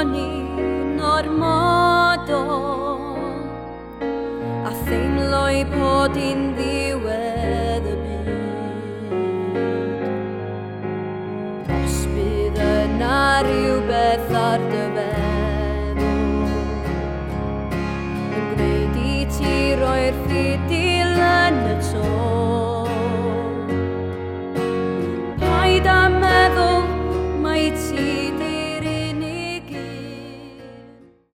ni'n ormodol a theimlo i bod i'n ddiwedd y byd. Os bydd yna rhywbeth ar dy